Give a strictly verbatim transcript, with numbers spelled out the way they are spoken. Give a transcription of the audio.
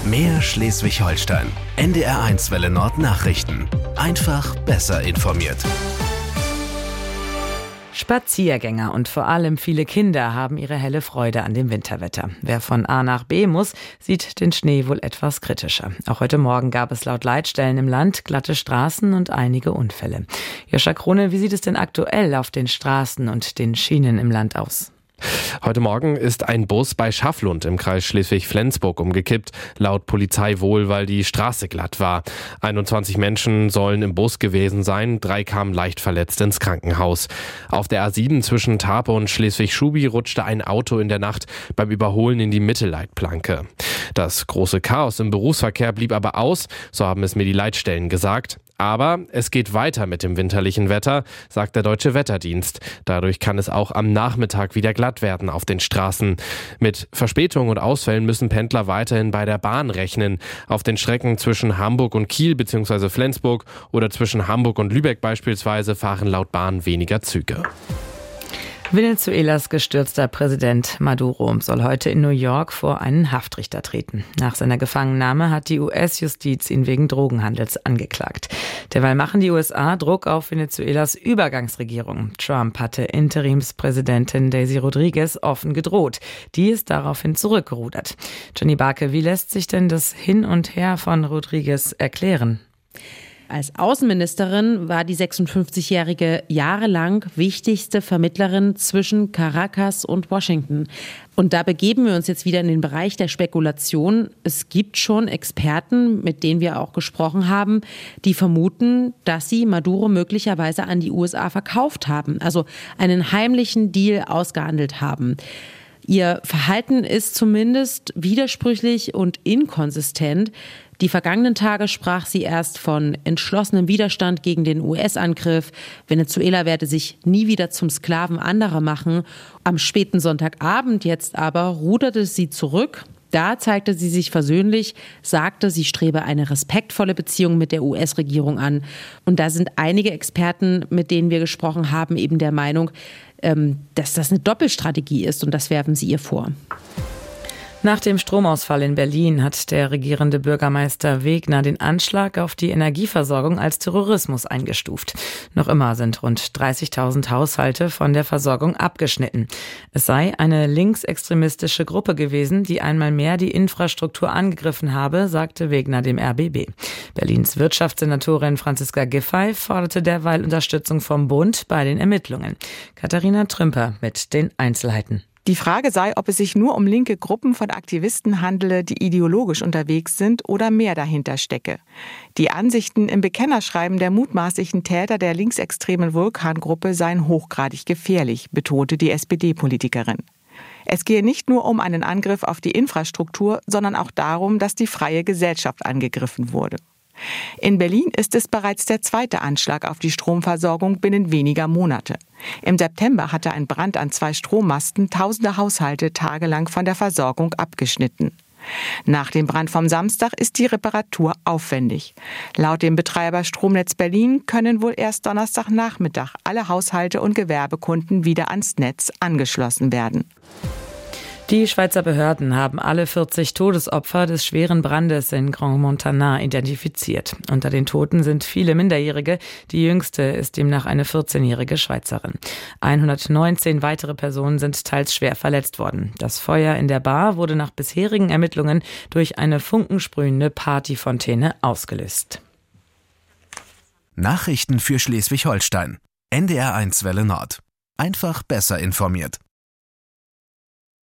Mehr Schleswig-Holstein. N D R eins Welle Nord Nachrichten. Einfach besser informiert. Spaziergänger und vor allem viele Kinder haben ihre helle Freude an dem Winterwetter. Wer von A nach B muss, sieht den Schnee wohl etwas kritischer. Auch heute Morgen gab es laut Leitstellen im Land glatte Straßen und einige Unfälle. Joscha Krone, wie sieht es denn aktuell auf den Straßen und den Schienen im Land aus? Heute Morgen ist ein Bus bei Schafflund im Kreis Schleswig-Flensburg umgekippt, laut Polizei wohl, weil die Straße glatt war. einundzwanzig Menschen sollen im Bus gewesen sein, drei kamen leicht verletzt ins Krankenhaus. Auf der A sieben zwischen Tarpe und Schleswig-Schubi rutschte ein Auto in der Nacht beim Überholen in die Mittelleitplanke. Das große Chaos im Berufsverkehr blieb aber aus, so haben es mir die Leitstellen gesagt. Aber es geht weiter mit dem winterlichen Wetter, sagt der Deutsche Wetterdienst. Dadurch kann es auch am Nachmittag wieder glatt werden auf den Straßen. Mit Verspätungen und Ausfällen müssen Pendler weiterhin bei der Bahn rechnen. Auf den Strecken zwischen Hamburg und Kiel bzw. Flensburg oder zwischen Hamburg und Lübeck beispielsweise fahren laut Bahn weniger Züge. Venezuelas gestürzter Präsident Maduro soll heute in New York vor einen Haftrichter treten. Nach seiner Gefangennahme hat die U S-Justiz ihn wegen Drogenhandels angeklagt. Derweil machen die U S A Druck auf Venezuelas Übergangsregierung. Trump hatte Interimspräsidentin Daisy Rodriguez offen gedroht. Die ist daraufhin zurückgerudert. Jenny Barke, wie lässt sich denn das Hin und Her von Rodriguez erklären? Als Außenministerin war die sechsundfünfzigjährige jahrelang wichtigste Vermittlerin zwischen Caracas und Washington. Und da begeben wir uns jetzt wieder in den Bereich der Spekulation. Es gibt schon Experten, mit denen wir auch gesprochen haben, die vermuten, dass sie Maduro möglicherweise an die U S A verkauft haben, also einen heimlichen Deal ausgehandelt haben. Ihr Verhalten ist zumindest widersprüchlich und inkonsistent. Die vergangenen Tage sprach sie erst von entschlossenem Widerstand gegen den U S-Angriff. Venezuela werde sich nie wieder zum Sklaven anderer machen. Am späten Sonntagabend jetzt aber ruderte sie zurück. Da zeigte sie sich versöhnlich, sagte, sie strebe eine respektvolle Beziehung mit der U S-Regierung an. Und da sind einige Experten, mit denen wir gesprochen haben, eben der Meinung, dass das eine Doppelstrategie ist, und das werfen sie ihr vor. Nach dem Stromausfall in Berlin hat der regierende Bürgermeister Wegner den Anschlag auf die Energieversorgung als Terrorismus eingestuft. Noch immer sind rund dreißigtausend Haushalte von der Versorgung abgeschnitten. Es sei eine linksextremistische Gruppe gewesen, die einmal mehr die Infrastruktur angegriffen habe, sagte Wegner dem R B B. Berlins Wirtschaftssenatorin Franziska Giffey forderte derweil Unterstützung vom Bund bei den Ermittlungen. Katharina Trümper mit den Einzelheiten. Die Frage sei, ob es sich nur um linke Gruppen von Aktivisten handele, die ideologisch unterwegs sind, oder mehr dahinter stecke. Die Ansichten im Bekennerschreiben der mutmaßlichen Täter der linksextremen Vulkan-Gruppe seien hochgradig gefährlich, betonte die S P D-Politikerin. Es gehe nicht nur um einen Angriff auf die Infrastruktur, sondern auch darum, dass die freie Gesellschaft angegriffen wurde. In Berlin ist es bereits der zweite Anschlag auf die Stromversorgung binnen weniger Monate. Im September hatte ein Brand an zwei Strommasten tausende Haushalte tagelang von der Versorgung abgeschnitten. Nach dem Brand vom Samstag ist die Reparatur aufwendig. Laut dem Betreiber Stromnetz Berlin können wohl erst Donnerstagnachmittag alle Haushalte und Gewerbekunden wieder ans Netz angeschlossen werden. Die Schweizer Behörden haben alle vierzig Todesopfer des schweren Brandes in Grand Montana identifiziert. Unter den Toten sind viele Minderjährige. Die jüngste ist demnach eine vierzehnjährige Schweizerin. hundertneunzehn weitere Personen sind teils schwer verletzt worden. Das Feuer in der Bar wurde nach bisherigen Ermittlungen durch eine funkensprühende Partyfontäne ausgelöst. Nachrichten für Schleswig-Holstein. N D R eins Welle Nord. Einfach besser informiert.